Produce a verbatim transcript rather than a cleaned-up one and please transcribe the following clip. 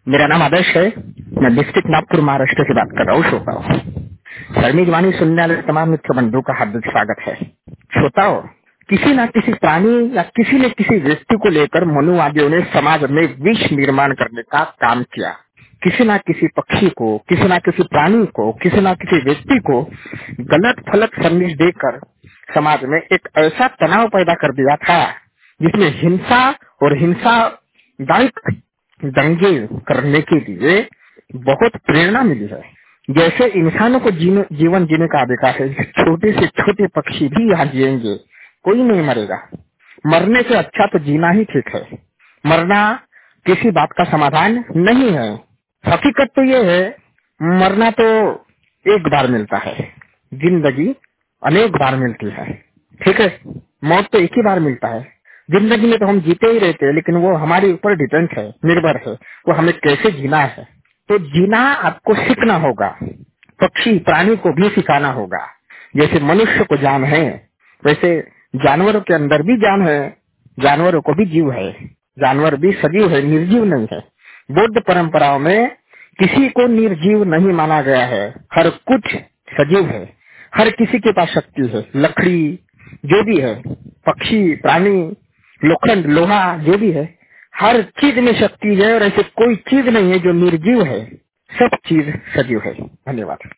मेरा नाम आदर्श है। मैं डिस्ट्रिक्ट नागपुर महाराष्ट्र से बात कर रहा हूँ। श्रोताओं, शर्मी जवानी सुनने वाले तमाम मित्र बंधुओं का हार्दिक स्वागत है। श्रोताओं, किसी न किसी प्राणी या किसी न किसी व्यक्ति को लेकर मनुवादियों ने समाज में विष निर्माण करने का काम किया। किसी न किसी पक्षी को, किसी न किसी प्राणी को, किसी न किसी व्यक्ति को गलत फलत संदेश देकर समाज में एक ऐसा तनाव पैदा कर दिया था जिसमें हिंसा और हिंसा दायिक दंगे करने के लिए बहुत प्रेरणा मिली है। जैसे इंसानों को जीने, जीवन जीने का अधिकार है, छोटे से छोटे पक्षी भी यहाँ जिएंगे, कोई नहीं मरेगा। मरने से अच्छा तो जीना ही ठीक है। मरना किसी बात का समाधान नहीं है। हकीकत तो ये है, मरना तो एक बार मिलता है, जिंदगी अनेक बार मिलती है। ठीक है, मौत तो एक ही बार मिलता है। जिंदगी में तो हम जीते ही रहते हैं, लेकिन वो हमारे ऊपर डिपेंड है, निर्भर है, वो हमें कैसे जीना है। तो जीना आपको सीखना होगा, पक्षी प्राणी को भी सिखाना होगा। जैसे मनुष्य को जान है, वैसे जानवरों के अंदर भी जान है, जानवरों को भी जीव है, जानवर भी सजीव है, निर्जीव नहीं है। बौद्ध परंपराओं में किसी को निर्जीव नहीं माना गया है, हर कुछ सजीव है। हर किसी के पास शक्ति है, लकड़ी जो भी है, पक्षी प्राणी, लोखंड लोहा जो भी है, हर चीज में शक्ति है और ऐसे कोई चीज नहीं है जो निर्जीव है। सब चीज सजीव है। धन्यवाद।